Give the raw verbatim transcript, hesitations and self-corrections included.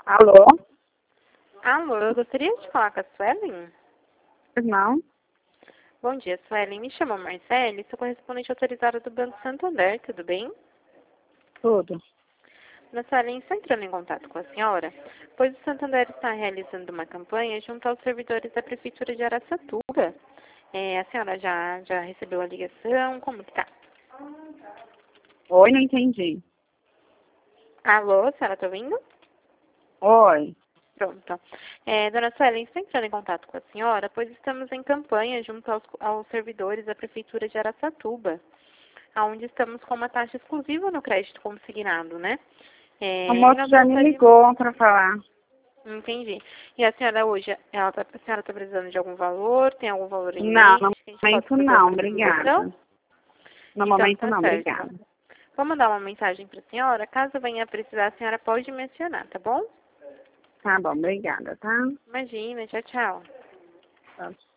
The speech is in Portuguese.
Alô? Alô, eu gostaria de falar com a Suelen. Não? Bom dia, Suelen. Me chamo Marcele, sou correspondente autorizada do Banco Santander, tudo bem? Tudo. Dona Suelen, estou entrando em contato com a senhora, pois o Santander está realizando uma campanha junto aos servidores da Prefeitura de Araçatuba. É, a senhora já, já recebeu a ligação? Como que tá? Oi, não entendi. Alô, a senhora está ouvindo? Oi. Pronto. É, dona Suelen, estou entrando em contato com a senhora, pois estamos em campanha junto aos, aos servidores da Prefeitura de Araçatuba, onde estamos com uma taxa exclusiva no crédito consignado, né? É, A e moça nós já me gostaríamos... ligou para falar. Entendi. E a senhora hoje, ela tá, a senhora está precisando de algum valor? Tem algum valor em Não, mente no que a gente possa momento fazer não, alguma divulgação? obrigada. No Então, momento tá não, certo. obrigada. Vou mandar uma mensagem para a senhora. Caso venha a precisar, a senhora pode mencionar, tá bom? Tá bom, obrigada, tá? Imagina. Tchau, tchau. Tchau.